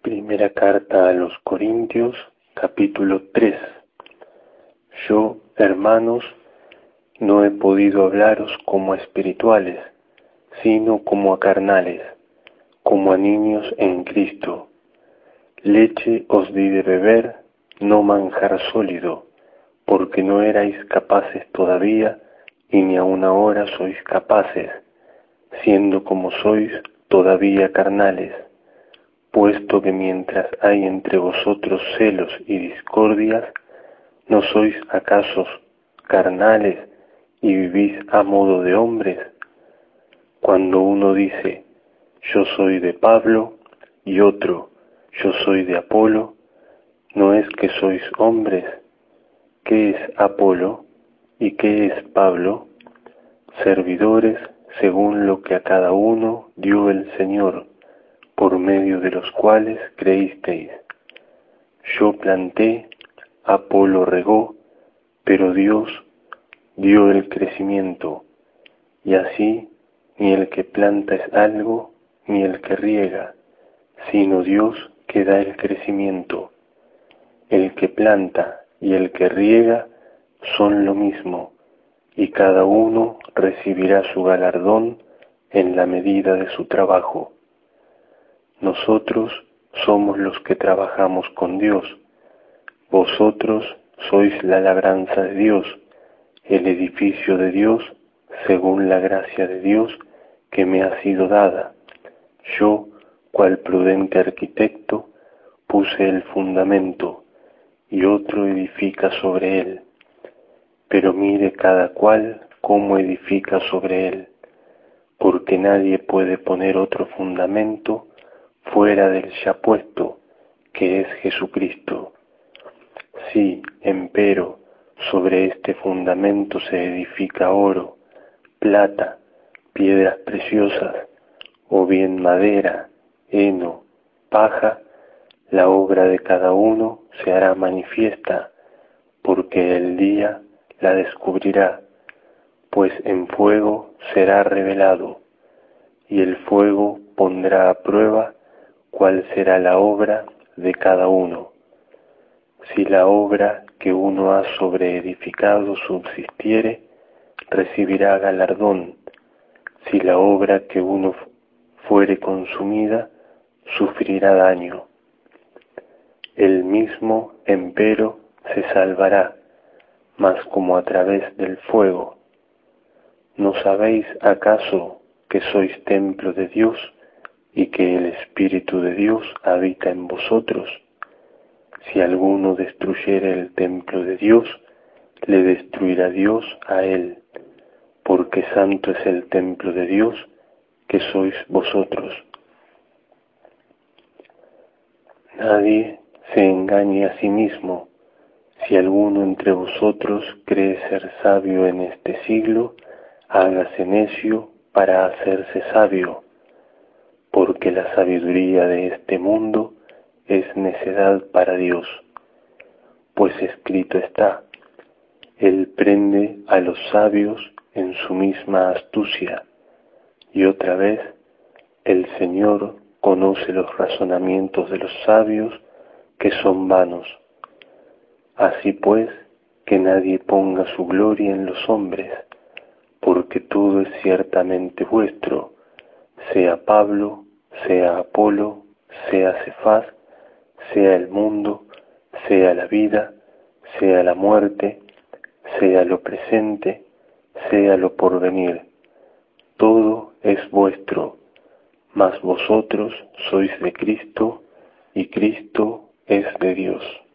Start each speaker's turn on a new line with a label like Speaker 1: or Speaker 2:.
Speaker 1: Primera carta a los Corintios, capítulo 3. Yo, hermanos, no he podido hablaros como a espirituales, sino como a carnales, como a niños en Cristo. Leche os di de beber, no manjar sólido, porque no erais capaces todavía, y ni aun ahora sois capaces, siendo como sois todavía carnales. Puesto que mientras hay entre vosotros celos y discordias, ¿no sois acaso carnales y vivís a modo de hombres? Cuando uno dice, yo soy de Pablo, y otro, yo soy de Apolo, ¿no es que sois hombres? ¿Qué es Apolo y qué es Pablo? Servidores según lo que a cada uno dio el Señor, por medio de los cuales creísteis. Yo planté, Apolo regó, pero Dios dio el crecimiento, y así ni el que planta es algo, ni el que riega, sino Dios que da el crecimiento. El que planta y el que riega son lo mismo, y cada uno recibirá su galardón en la medida de su trabajo. Nosotros somos los que trabajamos con Dios. Vosotros sois la labranza de Dios, el edificio de Dios, según la gracia de Dios que me ha sido dada. Yo, cual prudente arquitecto, puse el fundamento, y otro edifica sobre él. Pero mire cada cual cómo edifica sobre él, porque nadie puede poner otro fundamento fuera del ya puesto, que es Jesucristo. Si, empero, sobre este fundamento se edifica oro, plata, piedras preciosas, o bien madera, heno, paja, la obra de cada uno se hará manifiesta, porque el día la descubrirá, pues en fuego será revelado, y el fuego pondrá a prueba cuál será la obra de cada uno. Si la obra que uno ha sobreedificado subsistiere, recibirá galardón. Si la obra que uno fuere consumida, sufrirá daño. El mismo, empero, se salvará, mas como a través del fuego. ¿No sabéis acaso que sois templo de Dios y que el Espíritu de Dios habita en vosotros? Si alguno destruyere el templo de Dios, le destruirá Dios a él, porque santo es el templo de Dios, que sois vosotros. Nadie se engañe a sí mismo. Si alguno entre vosotros cree ser sabio en este siglo, hágase necio para hacerse sabio, porque la sabiduría de este mundo es necedad para Dios. Pues escrito está, Él prende a los sabios en su misma astucia, y otra vez, el Señor conoce los razonamientos de los sabios, que son vanos. Así pues, que nadie ponga su gloria en los hombres, porque todo es ciertamente vuestro, sea Pablo, sea Apolo, sea Cefas, sea el mundo, sea la vida, sea la muerte, sea lo presente, sea lo porvenir. Todo es vuestro, mas vosotros sois de Cristo, y Cristo es de Dios.